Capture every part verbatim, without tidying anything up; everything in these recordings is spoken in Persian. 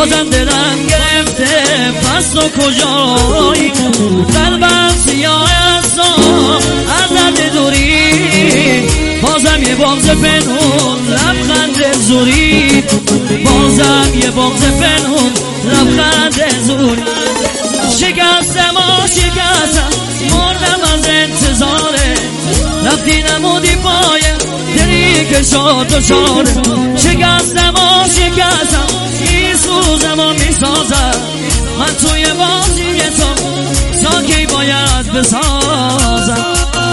بازم دلم گرفته پس تو کجایی؟ قلبم سیاه است از درد دوری، بازم یه بغض پنهون لبخند زوری، بازم یه بغض پنهون لبخند زوری. شکستم و شکستم مردم از انتظاره، رفتی نمودی پای دلی که شد دچاره. شکستم و شکستم میسوزم و میسازم، من توی بازی تو ساکی باید بسازم.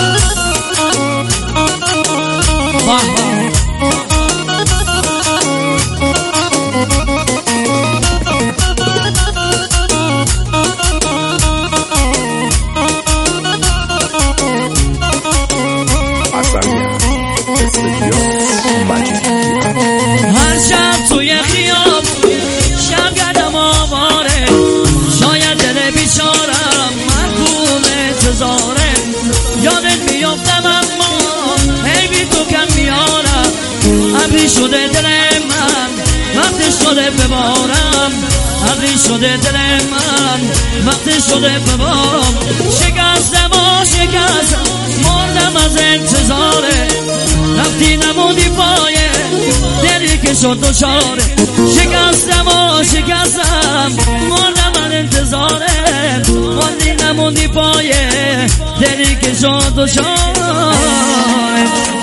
هر شب توی خیاب شب گردم آواره، شاید دل بیچارم محکوم انتظاره. یادت میافتم اما هی بی تو کم میارم، ابری شده دل من وقت شده ببارم، ابری شده دل من وقت شده ببارم. شکستم و شکستم مردم از انتظاره، رفتی نمودی پای دلی که شد دچاره. شکستم و شکستم مردم از انتظاره، ماندی نموندی پای دلی که شد دچاره.